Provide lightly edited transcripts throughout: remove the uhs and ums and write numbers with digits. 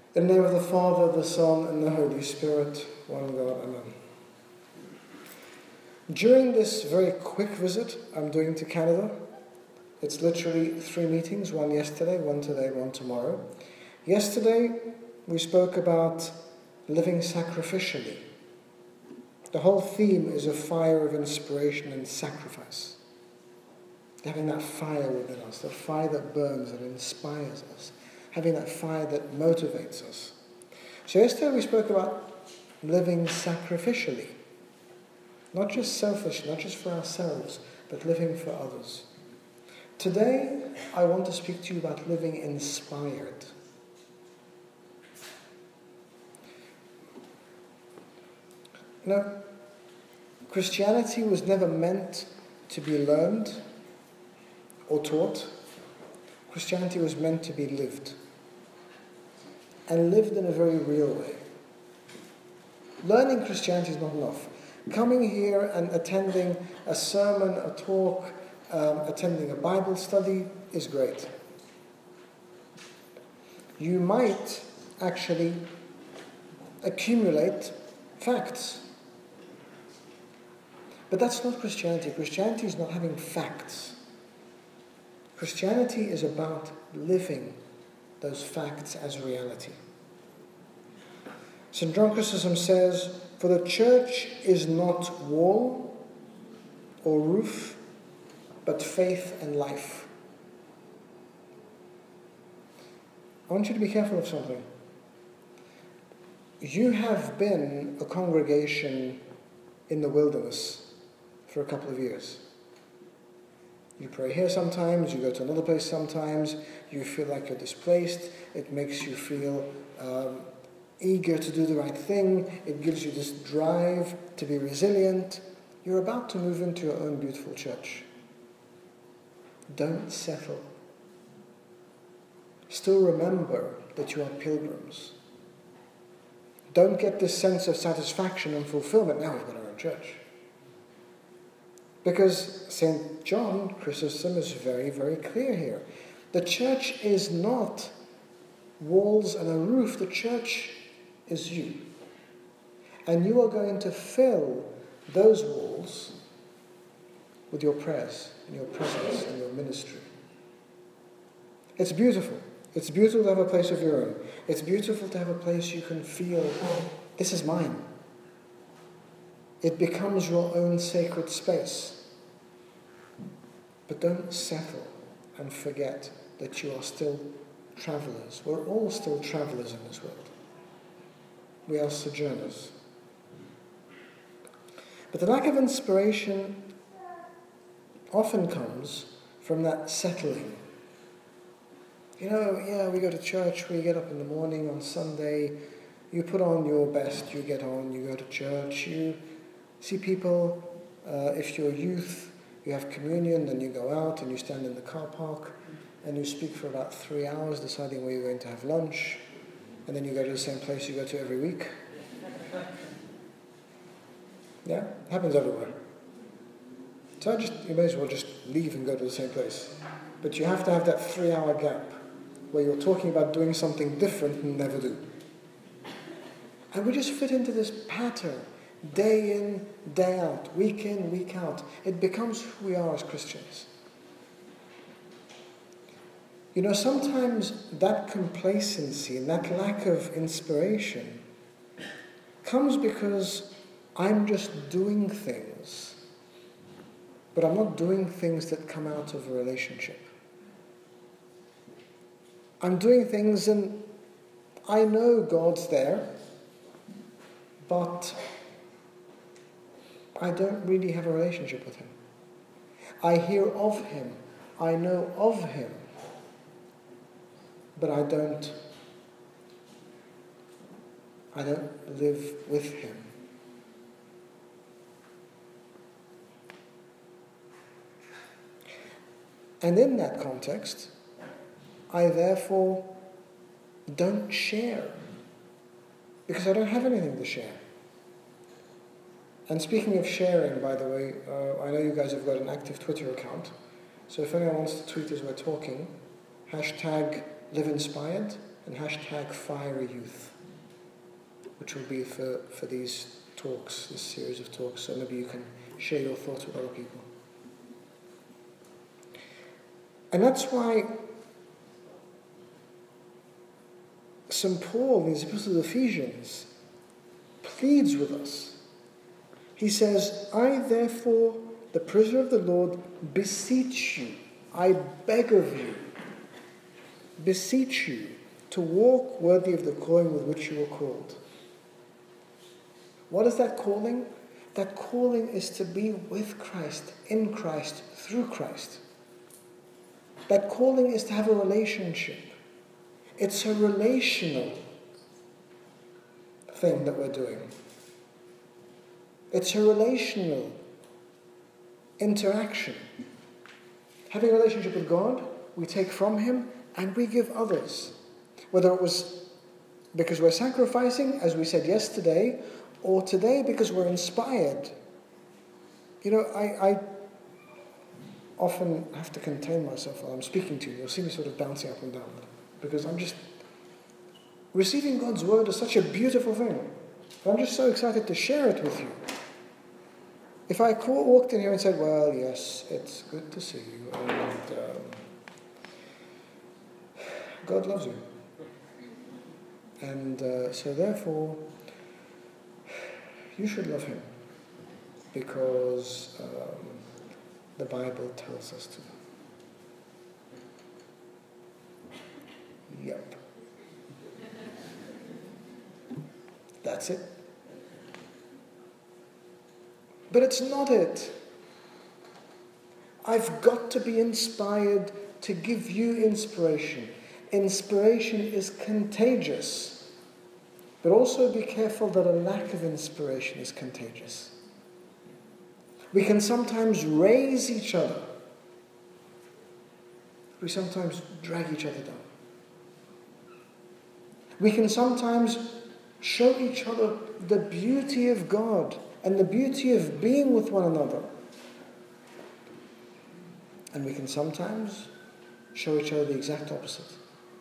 In the name of the Father, the Son, and the Holy Spirit, one God, Amen. During this very quick visit I'm doing to Canada, it's literally 3 meetings, one yesterday, one today, one tomorrow. Yesterday, we spoke about living sacrificially. The whole theme is a fire of inspiration and sacrifice. Having that fire within us, the fire that burns, that inspires us. Having that fire that motivates us. So yesterday we spoke about living sacrificially. Not just selfishly, not just for ourselves, but living for others. Today, I want to speak to you about living inspired. You know, Christianity was never meant to be learned or taught. Christianity was meant to be lived. And lived in a very real way. Learning Christianity is not enough. Coming here and attending a sermon, a talk, attending a Bible study is great. You might actually accumulate facts. But that's not Christianity. Christianity is not having facts. Christianity is about living those facts as reality. St. John Chrysostom says, "For the church is not wall or roof, but faith and life." I want you to be careful of something. You have been a congregation in the wilderness for a couple of years. You pray here sometimes, you go to another place sometimes, you feel like you're displaced, it makes you feel eager to do the right thing, it gives you this drive to be resilient. You're about to move into your own beautiful church. Don't settle. Still remember that you are pilgrims. Don't get this sense of satisfaction and fulfillment, now we've got our own church. Because St. John Chrysostom is very, very clear here. The church is not walls and a roof. The church is you. And you are going to fill those walls with your prayers and your presence and your ministry. It's beautiful. It's beautiful to have a place of your own. It's beautiful to have a place you can feel, this is mine. It becomes your own sacred space. But don't settle and forget that you are still travelers. We're all still travelers in this world. We are sojourners. But the lack of inspiration often comes from that settling. You know, we go to church, we get up in the morning on Sunday, you put on your best, you get on, you go to church, you see people, if you're youth, you have communion, then you go out and you stand in the car park and you speak for about 3 hours deciding where you're going to have lunch, and then you go to the same place you go to every week. Yeah, it happens everywhere. So you may as well just leave and go to the same place. But you have to have that 3-hour gap where you're talking about doing something different and never do. And we just fit into this pattern. Day in, day out, week in, week out. It becomes who we are as Christians. You know, sometimes that complacency and that lack of inspiration comes because I'm just doing things, but I'm not doing things that come out of a relationship. I'm doing things and I know God's there, but I don't really have a relationship with Him. I hear of Him. I know of Him. But I don't live with Him. And in that context, I therefore don't share. Because I don't have anything to share. And speaking of sharing, by the way, I know you guys have got an active Twitter account. So if anyone wants to tweet as we're talking, #LiveInspired, and #FieryYouth, which will be for these talks, this series of talks, so maybe you can share your thoughts with other people. And that's why St. Paul, in his epistle to the Ephesians, pleads with us. He says, I therefore, the prisoner of the Lord, beseech you, I beg of you, beseech you to walk worthy of the calling with which you were called. What is that calling? That calling is to be with Christ, in Christ, through Christ. That calling is to have a relationship. It's a relational thing that we're doing. It's a relational interaction. Having a relationship with God, we take from Him and we give others. Whether it was because we're sacrificing, as we said yesterday, or today because we're inspired. You know, I often have to contain myself while I'm speaking to you. You'll see me sort of bouncing up and down. Because I'm just... Receiving God's word is such a beautiful thing. I'm just so excited to share it with you. If I walked in here and said, well, yes, it's good to see you, and God loves you. And so therefore, you should love Him, because the Bible tells us to. Yep. That's it. But it's not it. I've got to be inspired to give you inspiration. Inspiration is contagious. But also be careful that a lack of inspiration is contagious. We can sometimes raise each other. We sometimes drag each other down. We can sometimes show each other the beauty of God and the beauty of being with one another. And we can sometimes show each other the exact opposite.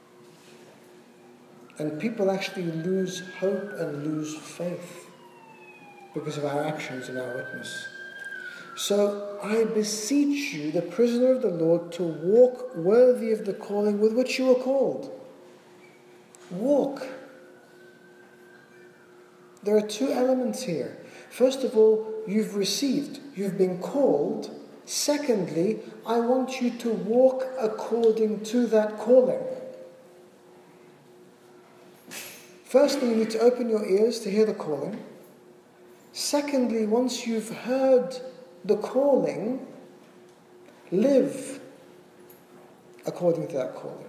And people actually lose hope and lose faith because of our actions and our witness. So I beseech you, the prisoner of the Lord, to walk worthy of the calling with which you were called. Walk. There are two elements here. First of all, you've received, you've been called. Secondly, I want you to walk according to that calling. Firstly, you need to open your ears to hear the calling. Secondly, once you've heard the calling, live according to that calling.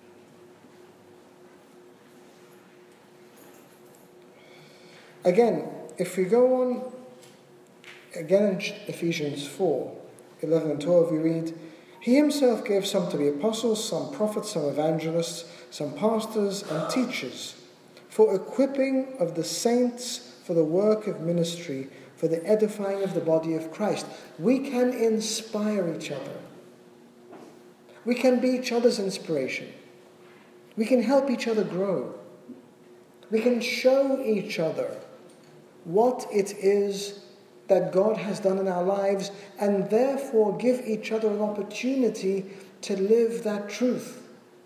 Again, if we go on, again in Ephesians 4, 11 and 12, we read, He Himself gave some to be apostles, some prophets, some evangelists, some pastors and teachers, for equipping of the saints for the work of ministry, for the edifying of the body of Christ. We can inspire each other. We can be each other's inspiration. We can help each other grow. We can show each other what it is that God has done in our lives, and therefore give each other an opportunity to live that truth.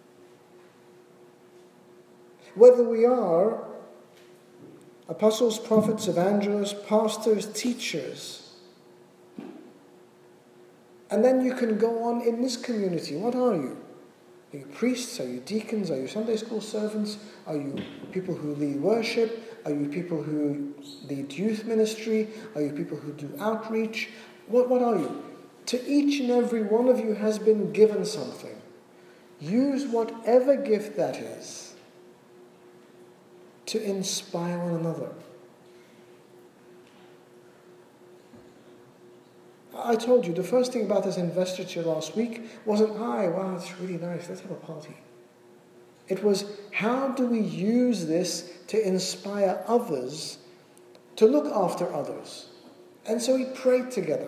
Whether we are apostles, prophets, evangelists, pastors, teachers, and then you can go on in this community. What are you? Are you priests? Are you deacons? Are you Sunday school servants? Are you people who lead worship? Are you people who lead youth ministry? Are you people who do outreach? What are you? To each and every one of you has been given something. Use whatever gift that is to inspire one another. I told you, the first thing about this investiture last week wasn't, hi, wow, it's really nice, let's have a party. It was, how do we use this to inspire others to look after others? And so we prayed together.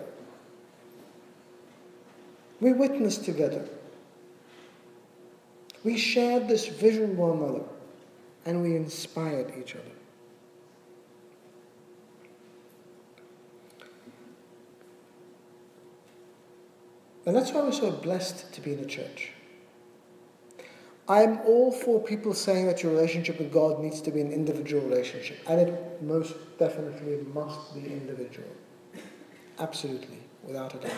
We witnessed together. We shared this vision with one another. and we inspired each other. And that's why we're so blessed to be in a church. I'm all for people saying that your relationship with God needs to be an individual relationship. And it most definitely must be individual. Absolutely, without a doubt.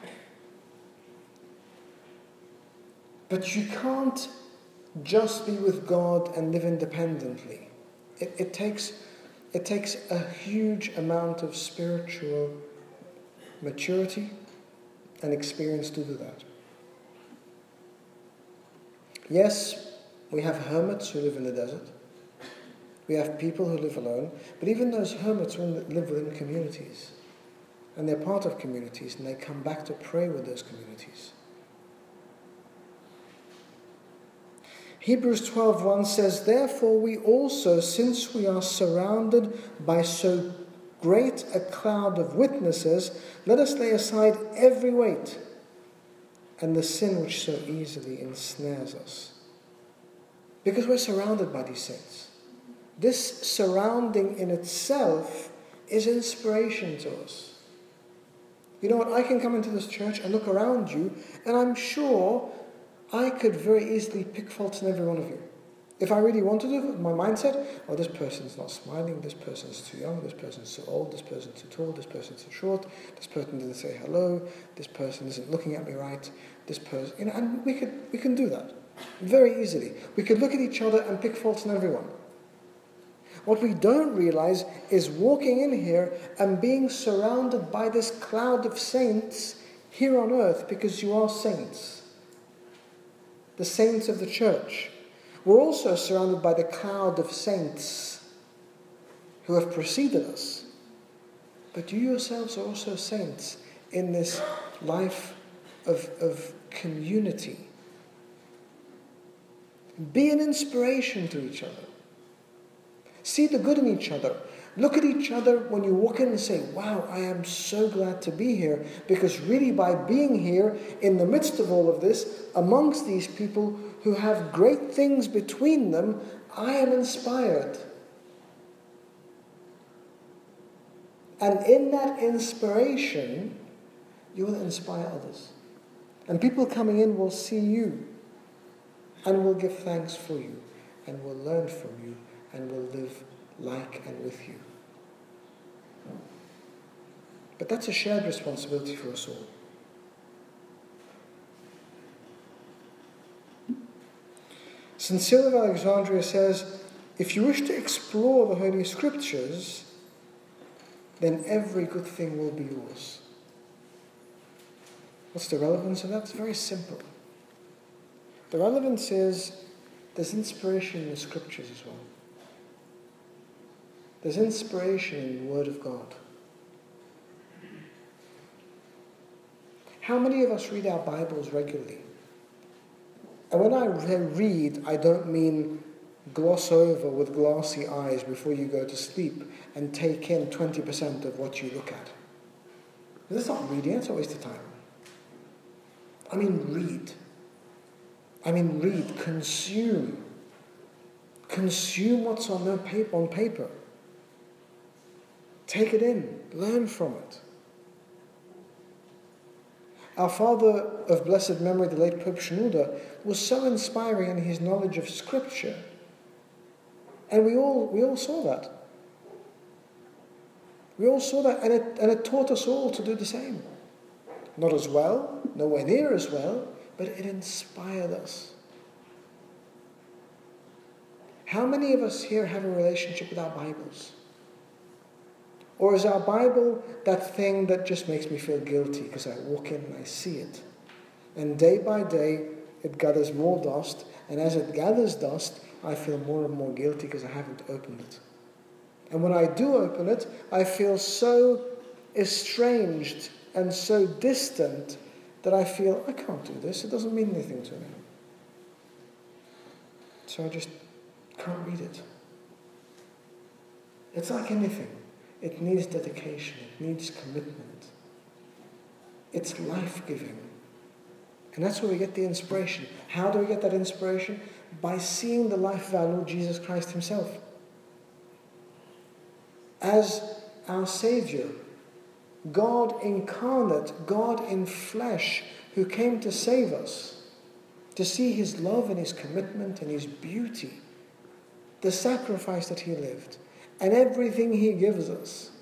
But you can't just be with God and live independently. It takes a huge amount of spiritual maturity and experience to do that. Yes, we have hermits who live in the desert. We have people who live alone. But even those hermits live within communities. And they're part of communities, and they come back to pray with those communities. Hebrews 12:1 says, "Therefore we also, since we are surrounded by so great a cloud of witnesses, let us lay aside every weight and the sin which so easily ensnares us." Because we're surrounded by these saints. This surrounding in itself is inspiration to us. You know what? I can come into this church and look around you, and I'm sure I could very easily pick faults in every one of you. If I really wanted to, my mindset, oh, this person's not smiling, this person's too young, this person's too old, this person's too tall, this person's too short, this person didn't say hello, this person isn't looking at me right, this person, and we can do that very easily. We could look at each other and pick faults in everyone. What we don't realize is walking in here and being surrounded by this cloud of saints here on earth, because you are saints. The saints of the church. We're also surrounded by the cloud of saints who have preceded us. But you yourselves are also saints in this life of community. Be an inspiration to each other. See the good in each other. Look at each other when you walk in and say, wow, I am so glad to be here. Because really by being here, in the midst of all of this, amongst these people who have great things between them, I am inspired. And in that inspiration, you will inspire others. And people coming in will see you and will give thanks for you and will learn from you and will live like and with you. But that's a shared responsibility for us all. St. Cyril of Alexandria says, if you wish to explore the Holy Scriptures, then every good thing will be yours. What's the relevance of that? It's very simple. The relevance is there's inspiration in the Scriptures as well. There's inspiration in the Word of God. How many of us read our Bibles regularly? And when I read, I don't mean gloss over with glassy eyes before you go to sleep and take in 20% of what you look at. That's not reading, it's a waste of time. I mean read. Consume. Consume what's on paper. Take it in, learn from it. Our father of blessed memory, the late Pope Shenouda, was so inspiring in his knowledge of Scripture. And we all saw that. We all saw that, and it taught us all to do the same. Not as well, nowhere near as well, but it inspired us. How many of us here have a relationship with our Bibles? Or is our Bible that thing that just makes me feel guilty because I walk in and I see it? And day by day, it gathers more dust, and as it gathers dust, I feel more and more guilty because I haven't opened it. And when I do open it, I feel so estranged and so distant that I feel, I can't do this, it doesn't mean anything to me. So I just can't read it. It's like anything. It needs dedication, it needs commitment. It's life-giving. And that's where we get the inspiration. How do we get that inspiration? by seeing the life of our Lord Jesus Christ himself as our Saviour, God incarnate, God in flesh, who came to save us, to see his love and his commitment and his beauty, the sacrifice that he lived, and everything he gives us.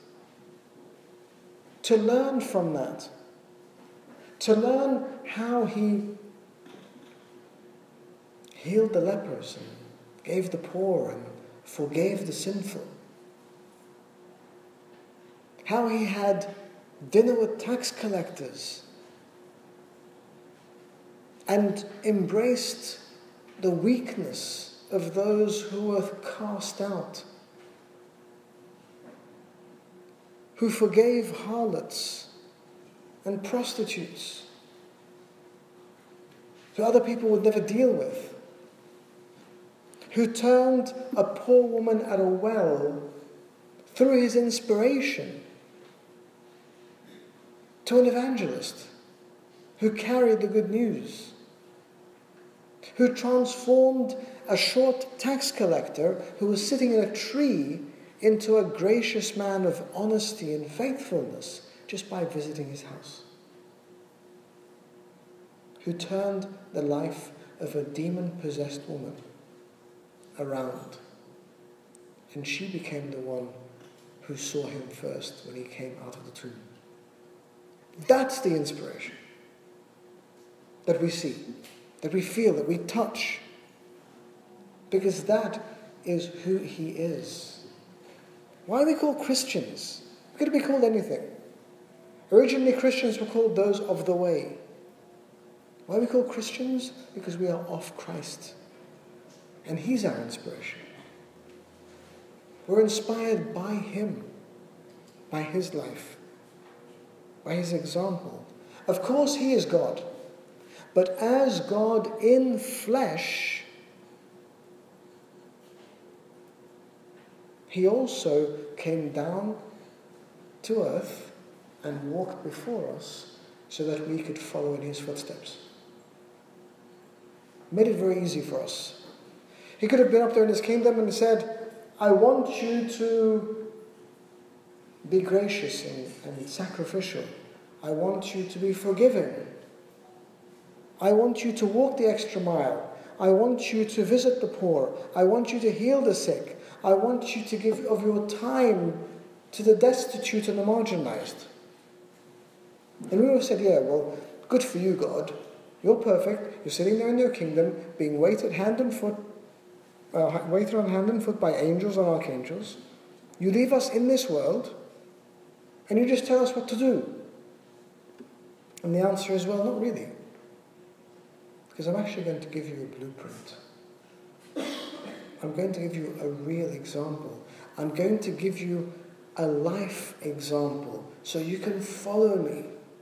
To learn from that, to learn how he healed the lepers and gave the poor and forgave the sinful. How he had dinner with tax collectors and embraced the weakness of those who were cast out, who forgave harlots and prostitutes, who other people would never deal with, who turned a poor woman at a well through his inspiration to an evangelist who carried the good news, who transformed a short tax collector who was sitting in a tree into a gracious man of honesty and faithfulness just by visiting his house, who turned the life of a demon-possessed woman around, and she became the one who saw him first when he came out of the tomb. That's the inspiration that we see, that we feel, that we touch, because that is who he is. Why are we called Christians? We could be called anything. Originally, Christians were called those of the way. Why are we called Christians? Because we are of Christ, and he's our inspiration. We're inspired by him, by his life, by his example. Of course, he is God, but as God in flesh, he also came down to earth and walked before us so that we could follow in his footsteps. Made it very easy for us. He could have been up there in his kingdom and said, I want you to be gracious and sacrificial. I want you to be forgiving. I want you to walk the extra mile. I want you to visit the poor. I want you to heal the sick. I want you to give of your time to the destitute and the marginalized. And we would have said, yeah, well, good for you, God. You're perfect. You're sitting there in your kingdom, being waited on hand and foot by angels and archangels. You leave us in this world, and you just tell us what to do. And the answer is, well, not really. Because I'm actually going to give you a blueprint. I'm going to give you a real example. I'm going to give you a life example so you can follow me.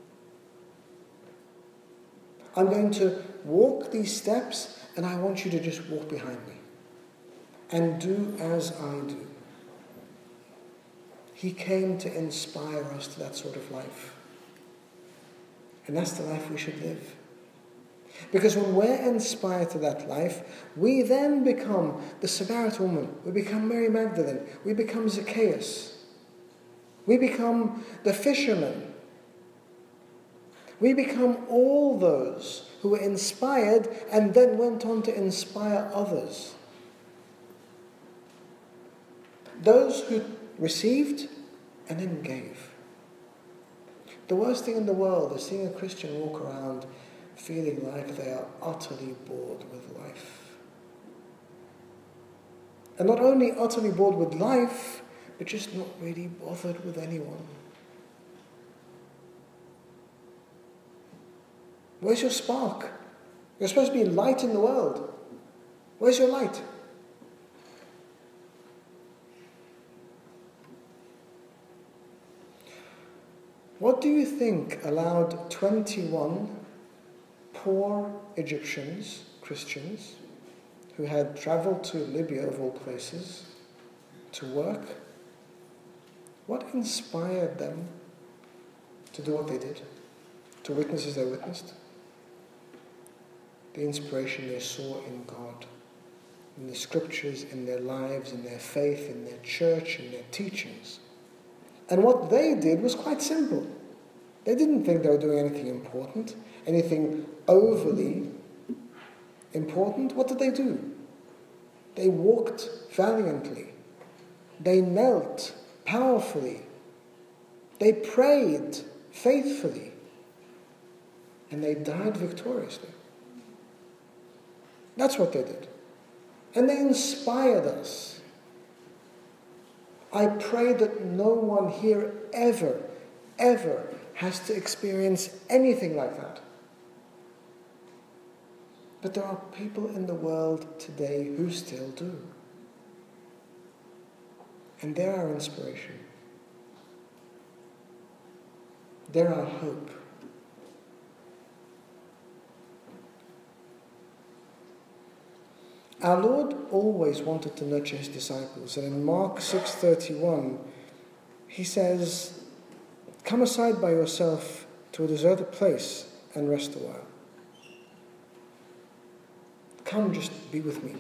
I'm going to walk these steps, and I want you to just walk behind me and do as I do. He came to inspire us to that sort of life. And that's the life we should live. Because when we're inspired to that life, we then become the Samaritan woman. We become Mary Magdalene. We become Zacchaeus. We become the fisherman. We become all those who were inspired and then went on to inspire others. Those who received and then gave. The worst thing in the world is seeing a Christian walk around feeling like they are utterly bored with life. And not only utterly bored with life, but just not really bothered with anyone. Where's your spark? You're supposed to be light in the world. Where's your light? What do you think allowed 21 poor Egyptians, Christians, who had traveled to Libya of all places to work? What inspired them to do what they did, to witness as they witnessed? The inspiration they saw in God. in the scriptures, in their lives, in their faith, in their church, in their teachings. And what they did was quite simple. They didn't think they were doing anything important, anything overly important. What did they do? They walked valiantly. They knelt powerfully. They prayed faithfully. And they died victoriously. That's what they did. And they inspired us. I pray that no one here ever has to experience anything like that. But there are people in the world today who still do. And they're our inspiration. They're our hope. Our Lord always wanted to nurture his disciples, and in Mark 6:31, he says, "Come aside by yourself to a deserted place and rest a while. Come, just be with me.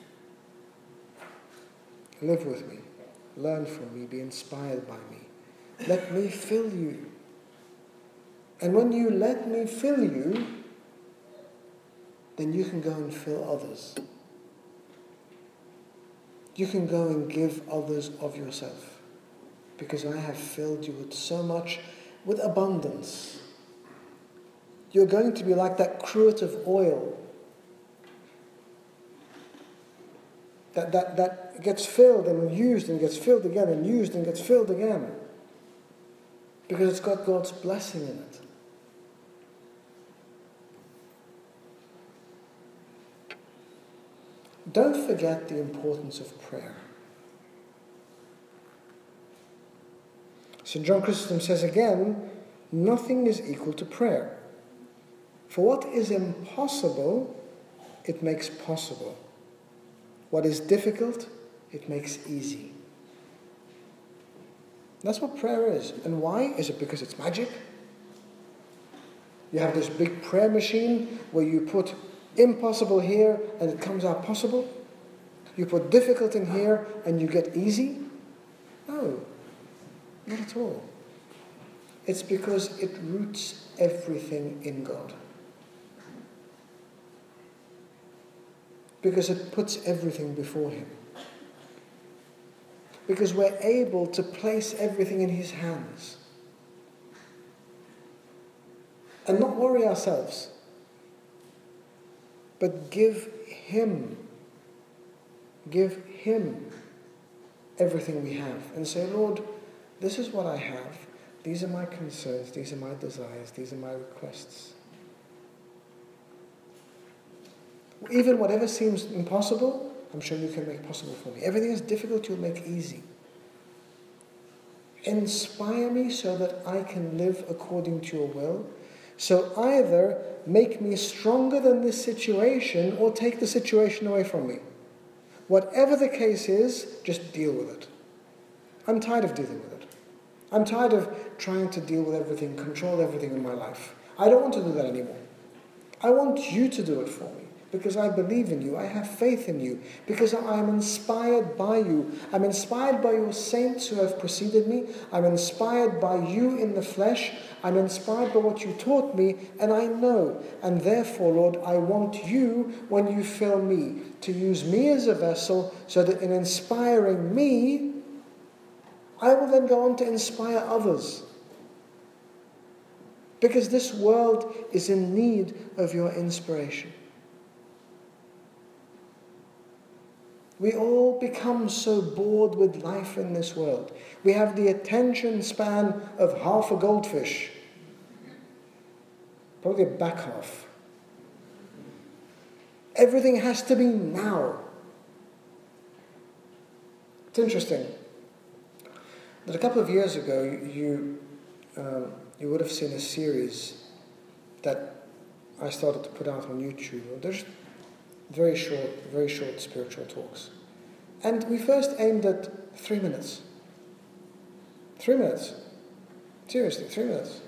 Live with me. Learn from me. Be inspired by me. Let me fill you. And when you let me fill you, then you can go and fill others. You can go and give others of yourself, because I have filled you with so much, with abundance. You're going to be like that cruet of oil that gets filled and used and gets filled again and used and gets filled again, because it's got God's blessing in it. Don't forget the importance of prayer. St. John Chrysostom says again, nothing is equal to prayer. For what is impossible, it makes possible. What is difficult, it makes easy. That's what prayer is. And why? Is it because it's magic? You have this big prayer machine where you put impossible here and it comes out possible? You put difficult in here and you get easy? No, not at all. It's because it roots everything in God. Because it puts everything before him. Because we're able to place everything in his hands. And not worry ourselves, but give him everything we have. And say, Lord, this is what I have. These are my concerns. These are my desires. These are my requests. Even whatever seems impossible, I'm sure you can make possible for me. Everything is difficult, you'll make easy. Inspire me so that I can live according to your will. So either make me stronger than this situation or take the situation away from me. Whatever the case is, just deal with it. I'm tired of dealing with it. I'm tired of trying to deal with everything, control everything in my life. I don't want to do that anymore. I want you to do it for me, because I believe in you. I have faith in you, because I am inspired by you. I'm inspired by your saints who have preceded me. I'm inspired by you in the flesh. I'm inspired by what you taught me, and I know. And therefore, Lord, I want you, when you fill me, to use me as a vessel, so that in inspiring me, I will then go on to inspire others. Because this world is in need of your inspiration. We all become so bored with life in this world. We have the attention span of half a goldfish. Probably a back half. Everything has to be now. It's interesting that a couple of years ago you would have seen a series that I started to put out on YouTube. There's very short spiritual talks. And we first aimed at 3 minutes. 3 minutes. Seriously, 3 minutes.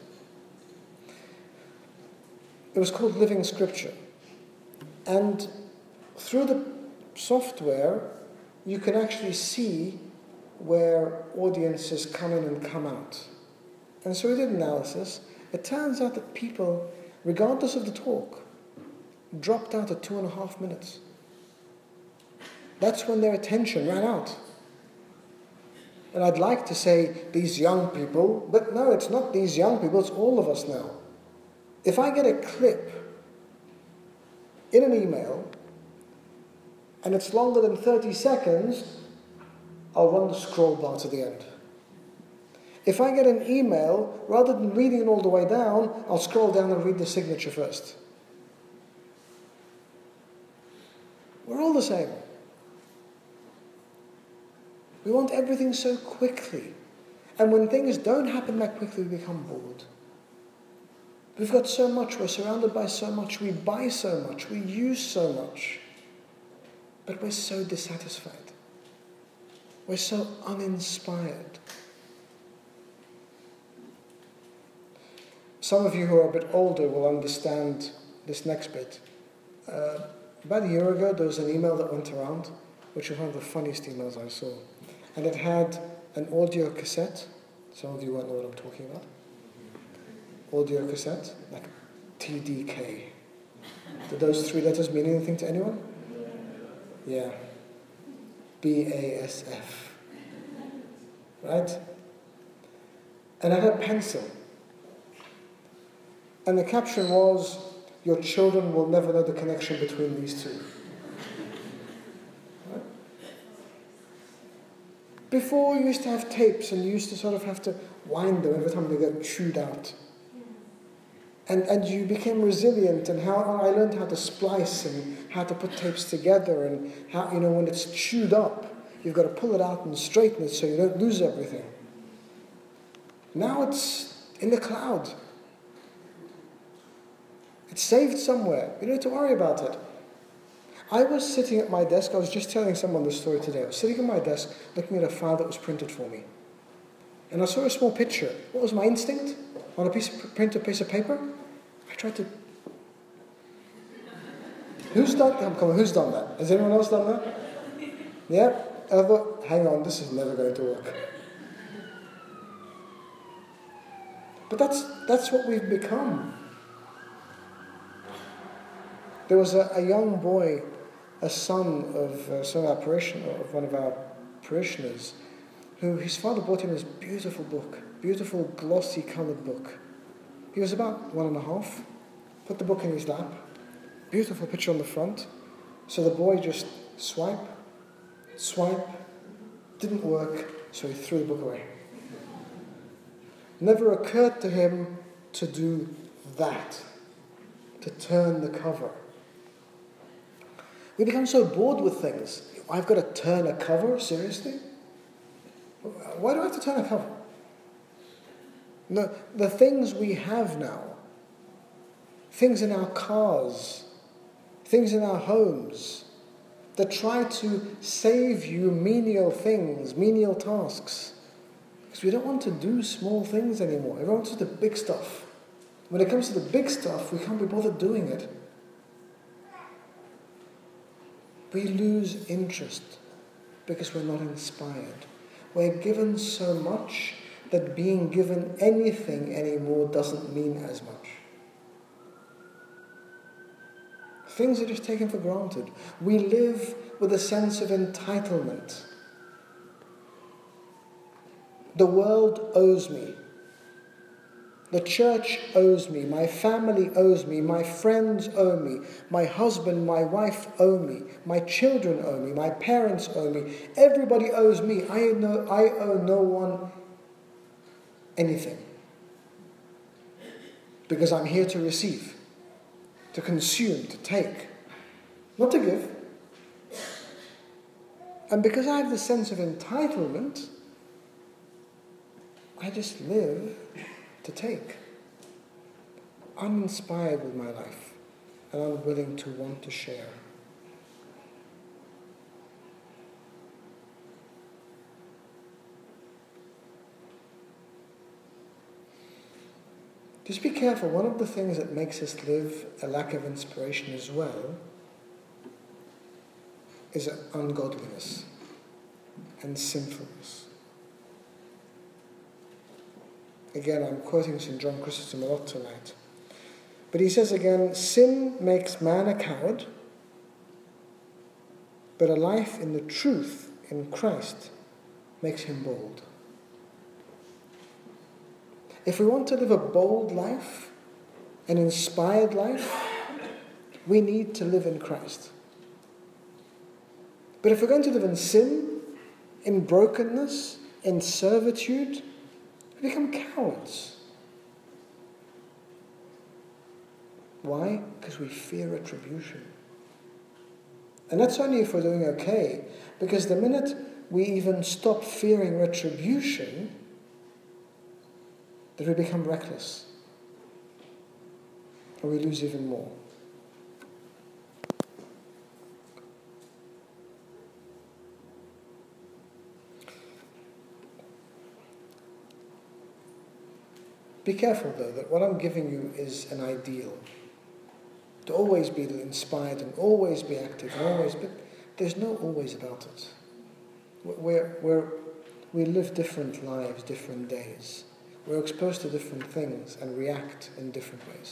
It was called Living Scripture. And through the software, you can actually see where audiences come in and come out. And so we did analysis. It turns out that people, regardless of the talk, dropped out at 2.5 minutes. That's when their attention ran out. And I'd like to say these young people, but no, it's not these young people, it's all of us now. If I get a clip in an email and it's longer than 30 seconds, I'll run the scroll bar to the end. If I get an email, rather than reading it all the way down, I'll scroll down and read the signature first. We're all the same. We want everything so quickly. And when things don't happen that quickly, we become bored. We've got so much, we're surrounded by so much, we buy so much, we use so much. But we're so dissatisfied. We're so uninspired. Some of you who are a bit older will understand this next bit. About a year ago, there was an email that went around, which was one of the funniest emails I saw. And it had an audio cassette. Some of you won't know what I'm talking about. Audio cassette, like TDK. Did those 3 letters mean anything to anyone? Yeah. BASF. Right? And it had a pencil. And the caption was, "Your children will never know the connection between these two." Right? Before, you used to have tapes and you used to sort of have to wind them every time they got chewed out. And you became resilient, and how I learned how to splice and how to put tapes together, and how, when it's chewed up, you've got to pull it out and straighten it so you don't lose everything. Now it's in the cloud. It's saved somewhere. You don't have to worry about it. I was sitting at my desk. I was just telling someone this story today. I was sitting at my desk looking at a file that was printed for me. And I saw a small picture. What was my instinct? On a piece of paper? I tried to... Who's done that? Has anyone else done that? Yeah? I thought, hang on, this is never going to work. But that's what we've become. There was a young boy, a son of one of our parishioners, who his father bought him this beautiful book, beautiful glossy coloured book. He was about 1.5, put the book in his lap, beautiful picture on the front, so the boy just swipe, didn't work, so he threw the book away. Never occurred to him to do that, to turn the cover. We become so bored with things. I've got to turn a cover? Seriously? Why do I have to turn a cover? No, the things we have now, things in our cars, things in our homes, that try to save you menial things, menial tasks. Because we don't want to do small things anymore. Everyone wants to do the big stuff. When it comes to the big stuff, we can't be bothered doing it. We lose interest because we're not inspired. We're given so much that being given anything anymore doesn't mean as much. Things are just taken for granted. We live with a sense of entitlement. The world owes me. The church owes me. My family owes me. My friends owe me. My husband, my wife owe me. My children owe me. My parents owe me. Everybody owes me. I owe no one anything. Because I'm here to receive, to consume, to take, not to give. And because I have this sense of entitlement, I just live to take. Uninspired with my life and unwilling to want to share. Just be careful. One of the things that makes us live a lack of inspiration as well is ungodliness and sinfulness. Again, I'm quoting St. John Chrysostom a lot tonight. But he says again, sin makes man a coward, but a life in the truth in Christ makes him bold. If we want to live a bold life, an inspired life, we need to live in Christ. But if we're going to live in sin, in brokenness, in servitude, we become cowards. Why? Because we fear retribution. And that's only if we're doing okay, because the minute we even stop fearing retribution, that we become reckless. Or we lose even more. Be careful, though, that what I'm giving you is an ideal. To always be inspired and always be active, and always, but there's no always about it. We live different lives, different days. We're exposed to different things and react in different ways.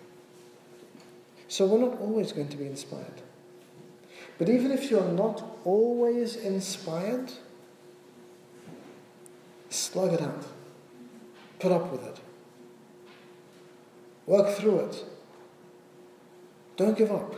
So we're not always going to be inspired. But even if you're not always inspired, slug it out. Put up with it. Work through it. Don't give up.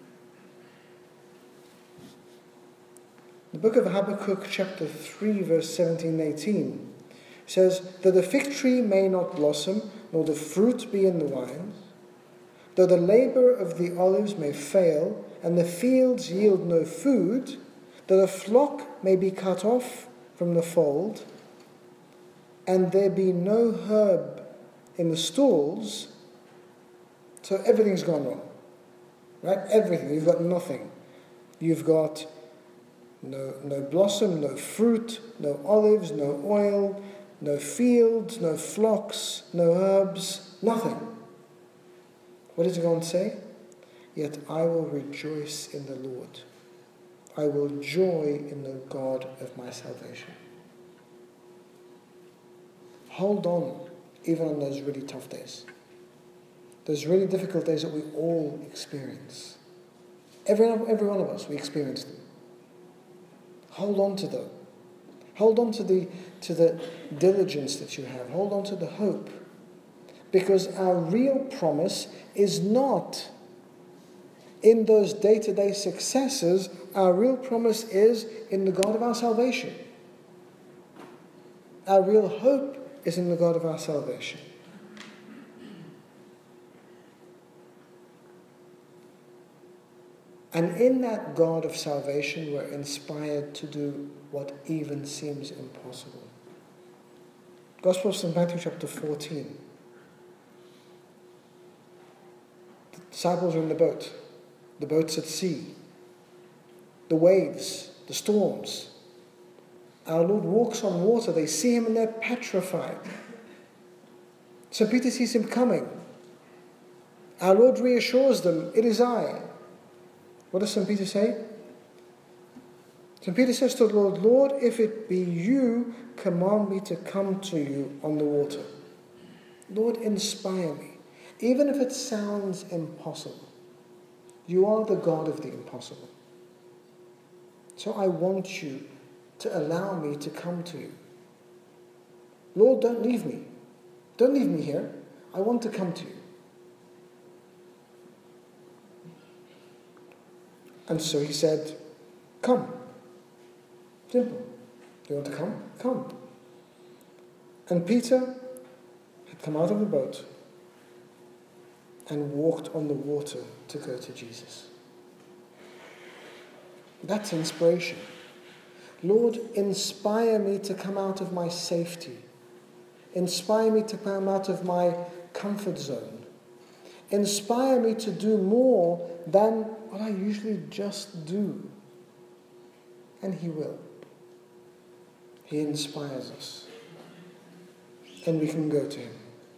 The book of Habakkuk, chapter 3, verse 17 and 18, says, "Though the fig tree may not blossom, nor the fruit be in the vines, though the labor of the olives may fail, and the fields yield no food, though the flock may be cut off from the fold, and there be no herb in the stalls," so everything's gone wrong. Right? Everything. You've got nothing. You've got no blossom, no fruit, no olives, no oil, no fields, no flocks, no herbs, nothing. What does it go on to say? "Yet I will rejoice in the Lord. I will joy in the God of my salvation." Hold on, even on those really tough days. Those really difficult days that we all experience. Every one of us, we experience them. Hold on to them. Hold on to the diligence that you have. Hold on to the hope. Because our real promise is not in those day-to-day successes. Our real promise is in the God of our salvation. Our real hope is in the God of our salvation. And in that God of salvation, we're inspired to do what even seems impossible. Gospel of St. Matthew chapter 14. The disciples are in the boat. The boat's at sea. The waves, the storms. Our Lord walks on water. They see him and they're petrified. St. Peter sees him coming. Our Lord reassures them, "It is I." What does St. Peter say? St. Peter says to the Lord, "Lord, if it be you, command me to come to you on the water." Lord, inspire me. Even if it sounds impossible, you are the God of the impossible. So I want you to allow me to come to you. Lord, don't leave me. Don't leave me here. I want to come to you. And so he said, "Come." Simple. Do you want to come? Come. And Peter had come out of the boat and walked on the water to go to Jesus. That's inspiration. Lord, inspire me to come out of my safety. Inspire me to come out of my comfort zone. Inspire me to do more than what I usually just do. And he will. He inspires us. And we can go to him.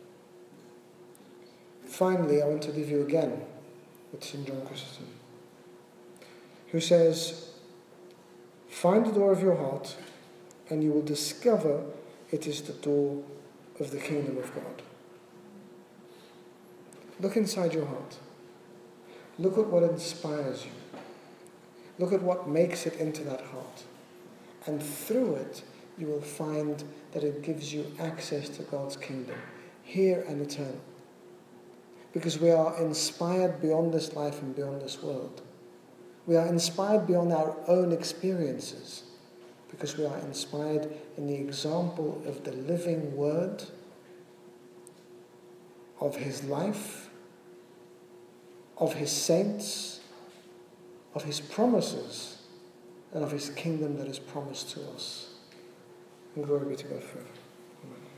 Finally, I want to leave you again with St. John Chrysostom, who says, Find the door of your heart, and you will discover it is the door of the kingdom of God. Look inside your heart. Look at what inspires you. Look at what makes it into that heart. And through it, you will find that it gives you access to God's kingdom, here and eternal. Because we are inspired beyond this life and beyond this world. We are inspired beyond our own experiences, because we are inspired in the example of the living Word, of His life, of His saints, of His promises, and of His kingdom that is promised to us. And glory be to God forever. Amen.